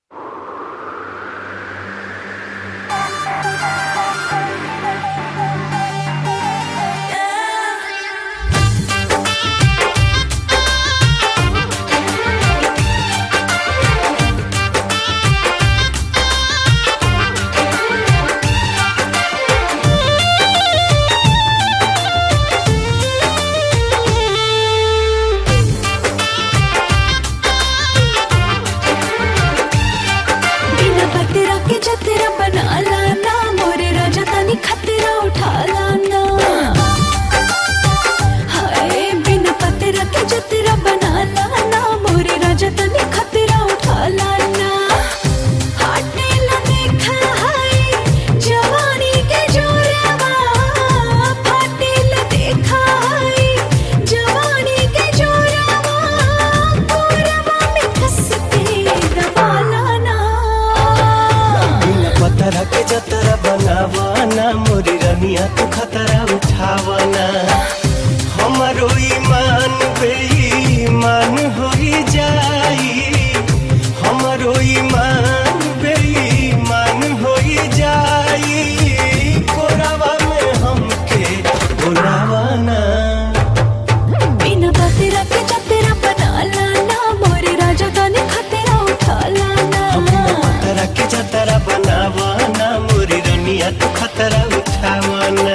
जतरा बनावना मोरी रनिया तू खतरा उठावना हमारो ईमान बेईमान होई जाई हमारो ईमान बेईमान होई जाई कोरावा में हमके बुलावना बिना बतेरा के जतरा बना लाना मोरे राजा तने खतरा उठा लाना बतेरा के जतरा बनावना मोरी रनिया तू खतरा उठावना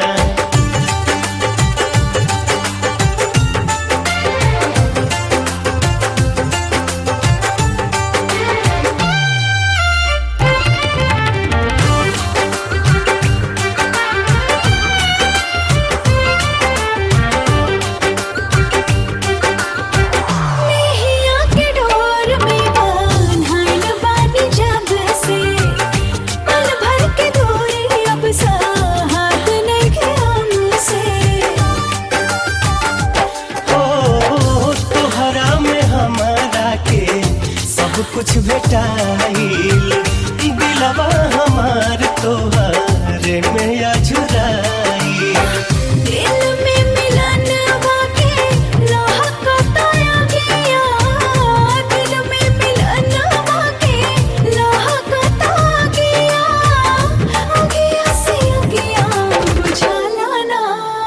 कुछ भेटाइल दिलवा हमार तोहारे में अझुराइल दिल में मिलन वाके लोहा को ताया गया दिल में मिलन वाके लोहा को ताया गया गया से गया बुझा लाना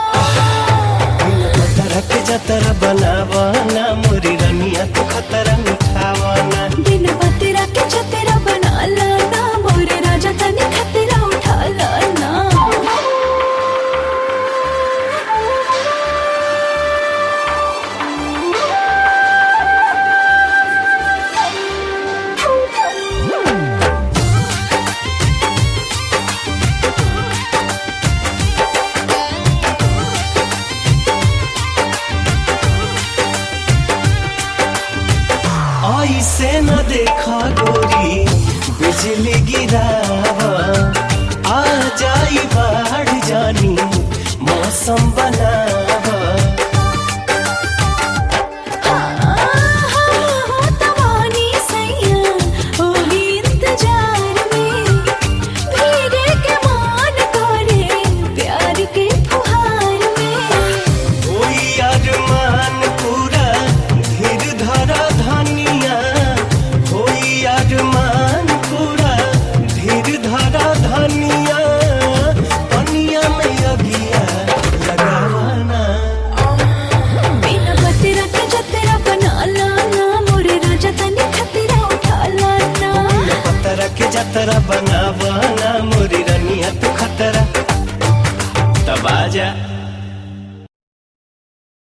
पत्थर के जतरा बनावना मोरी रनिया तो खतरा उठावना बिन बतेरा के जतरा बना लाना मोरे राजा तने खतरा उठा लाना ऐसे न देखा गोरी बिजली गिरावा आ जाई बाढ़ जानी मौसम बनावा तवानी सैया होगी इंतजार में भीगे के मान करे प्यार के फुहार में कोई अरमान पूरा धीर धरा धनिया कोई अरमान पूरा धीर धरा धनिया पनिया में अगिया लगावना बिना बतेरा के जतरा बना लाना मोरे राजा तने खतरा उठा लाना पत्थर के जतरा बनावना मोरी रनिया तो खतरा तब आजा।